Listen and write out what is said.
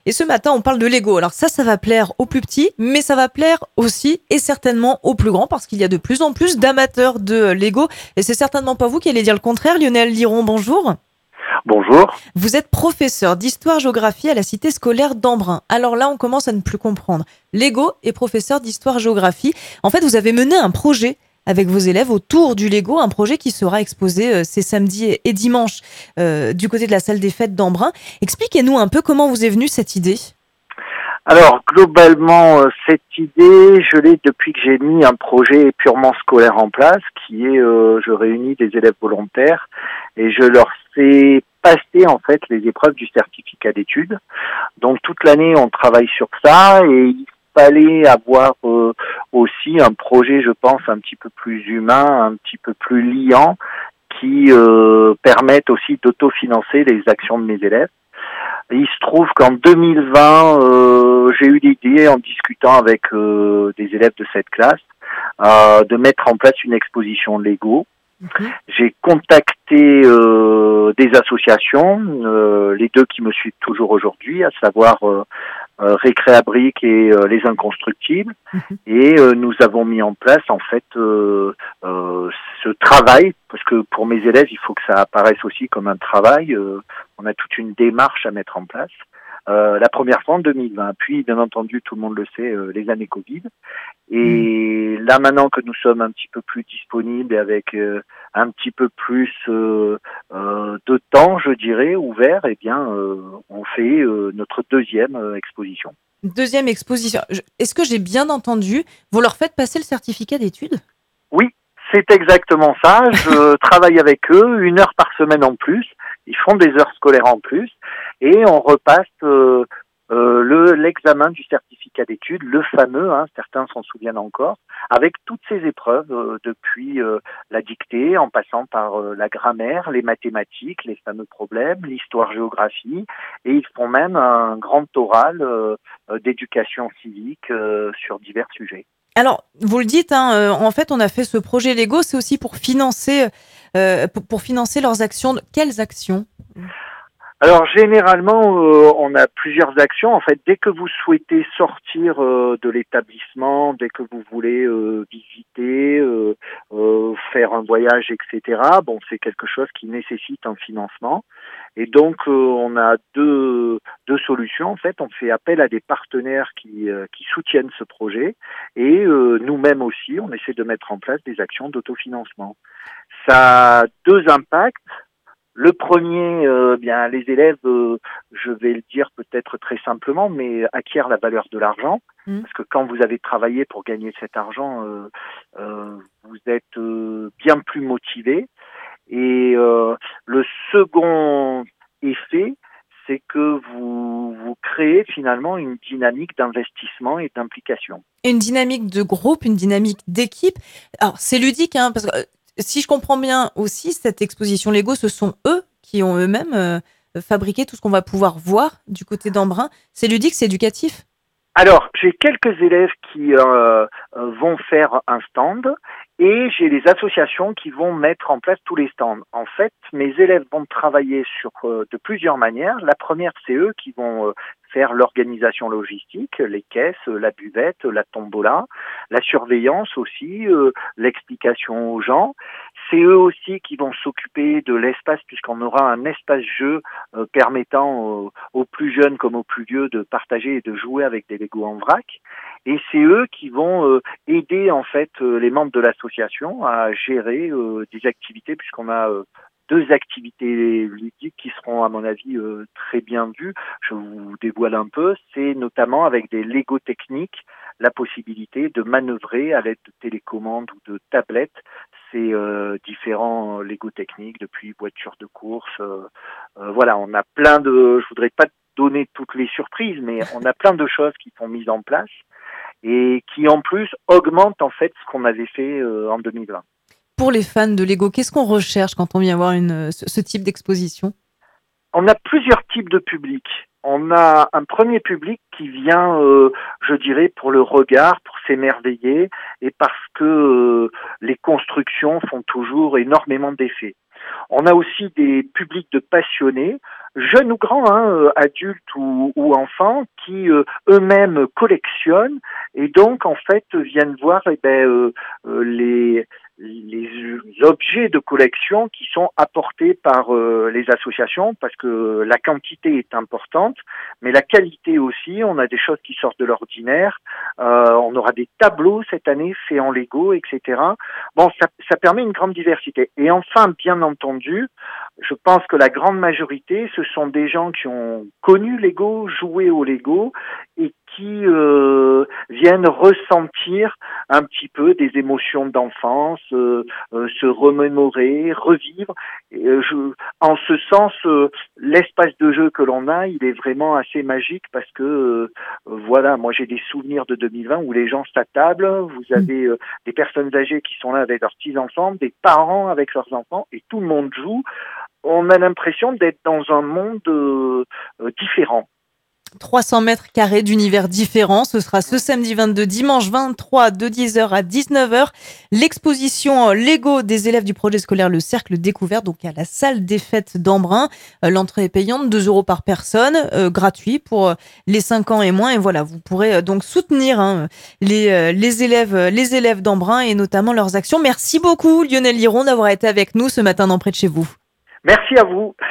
Et ce matin, on parle de Lego. Alors ça va plaire aux plus petits, mais ça va plaire aussi et certainement aux plus grands parce qu'il y a de plus en plus d'amateurs de Lego. Et c'est certainement pas vous qui allez dire le contraire. Lionel Liron, bonjour. Bonjour. Vous êtes professeur d'histoire-géographie à la cité scolaire d'Embrun. Alors là, on commence à ne plus comprendre. Lego et professeur d'histoire-géographie. En fait, vous avez mené un projet avec vos élèves autour du Lego, un projet qui sera exposé ces samedis et dimanches du côté de la salle des fêtes d'Embrun. Expliquez-nous un peu comment vous est venue cette idée. Alors globalement, cette idée, je l'ai depuis que j'ai mis un projet purement scolaire en place, qui est, je réunis des élèves volontaires et je leur fais passer en fait les épreuves du certificat d'études. Donc toute l'année, on travaille sur ça et il fallait avoir aussi un projet, je pense, un petit peu plus humain, un petit peu plus liant, qui permette aussi d'autofinancer les actions de mes élèves. Il se trouve qu'en 2020, j'ai eu l'idée, en discutant avec des élèves de cette classe, de mettre en place une exposition Lego. Mhm. J'ai contacté des associations, les deux qui me suivent toujours aujourd'hui, à savoir Récréabrique et les Inconstructibles. Mhm. Et nous avons mis en place en fait ce travail, parce que pour mes élèves, il faut que ça apparaisse aussi comme un travail. On a toute une démarche à mettre en place. La première fois en 2020. Puis, bien entendu, tout le monde le sait, les années Covid. Mm. Et là, maintenant que nous sommes un petit peu plus disponibles et avec un petit peu plus de temps, je dirais, ouvert, eh bien, on fait notre deuxième exposition. Deuxième exposition. Est-ce que j'ai bien entendu? Vous leur faites passer le certificat d'études? Oui, c'est exactement ça. Je travaille avec eux 1 heure par semaine en plus. Ils font des heures scolaires en plus et on repasse l'examen du certificat d'études, le fameux, hein, certains s'en souviennent encore, avec toutes ces épreuves depuis la dictée, en passant par la grammaire, les mathématiques, les fameux problèmes, l'histoire-géographie, et ils font même un grand oral d'éducation civique sur divers sujets. Alors, vous le dites, hein, en fait, on a fait ce projet Lego, c'est aussi pour financer leurs actions. Quelles actions? Alors généralement, on a plusieurs actions. En fait, dès que vous souhaitez sortir de l'établissement, dès que vous voulez visiter, faire un voyage, etc. Bon, c'est quelque chose qui nécessite un financement. Et donc, on a deux solutions. En fait, on fait appel à des partenaires qui soutiennent ce projet, et nous-mêmes aussi, on essaie de mettre en place des actions d'autofinancement. Ça a deux impacts. Le premier, bien les élèves, je vais le dire peut-être très simplement, mais acquièrent la valeur de l'argent, Mm. parce que quand vous avez travaillé pour gagner cet argent, vous êtes bien plus motivé. Et le second effet, c'est que vous créez finalement une dynamique d'investissement et d'implication. Une dynamique de groupe, une dynamique d'équipe. Alors, c'est ludique, hein, parce que si je comprends bien aussi, cette exposition Lego, ce sont eux qui ont eux-mêmes fabriqué tout ce qu'on va pouvoir voir du côté d'Embrun. C'est ludique, c'est éducatif. Alors, j'ai quelques élèves qui vont faire un stand et j'ai les associations qui vont mettre en place tous les stands. En fait, mes élèves vont travailler sur de plusieurs manières. La première, c'est eux qui vont faire l'organisation logistique, les caisses, la buvette, la tombola, la surveillance aussi, l'explication aux gens. C'est eux aussi qui vont s'occuper de l'espace, puisqu'on aura un espace jeu permettant aux plus jeunes comme aux plus vieux de partager et de jouer avec des Lego en vrac. Et c'est eux qui vont aider en fait les membres de l'association à gérer des activités, puisqu'on a deux activités ludiques qui seront à mon avis très bien vues. Je vous dévoile un peu. C'est notamment avec des Lego techniques la possibilité de manœuvrer à l'aide de télécommandes ou de tablettes ces différents Lego techniques, depuis voitures de course. Voilà, on a plein de. Je voudrais pas donner toutes les surprises, mais on a plein de choses qui sont mises en place et qui en plus augmentent en fait ce qu'on avait fait en 2020. Pour les fans de Lego, qu'est-ce qu'on recherche quand on vient voir ce type d'exposition? On a plusieurs types de publics. On a un premier public qui vient, je dirais, pour le regard, pour s'émerveiller, et parce que les constructions font toujours énormément d'effets. On a aussi des publics de passionnés, jeunes ou grands, adultes ou enfants, qui eux-mêmes collectionnent et donc en fait viennent voir les objets de collection qui sont apportés par les associations parce que la quantité est importante, mais la qualité aussi. On a des choses qui sortent de l'ordinaire. On aura des tableaux cette année faits en Lego, etc. Bon, ça permet une grande diversité. Et enfin, bien entendu, je pense que la grande majorité, ce sont des gens qui ont connu Lego, joué au Lego et qui viennent ressentir un petit peu des émotions d'enfance, se remémorer, revivre. En ce sens, l'espace de jeu que l'on a, il est vraiment assez magique parce que voilà, moi j'ai des souvenirs de 2020 où les gens s'attablent, vous avez des personnes âgées qui sont là avec leurs petits-enfants, des parents avec leurs enfants et tout le monde joue. On a l'impression d'être dans un monde différent. 300 mètres carrés d'univers différents. Ce sera ce samedi 22, dimanche 23 de 10h à 19h. L'exposition Lego des élèves du projet scolaire Le Cercle Découvert, donc à la salle des fêtes d'Embrun. L'entrée est payante, 2 € par personne, gratuit pour les 5 ans et moins. Et voilà, vous pourrez donc soutenir les élèves d'Embrun et notamment leurs actions. Merci beaucoup Lionel Liron d'avoir été avec nous ce matin dans Près de chez vous. Merci à vous.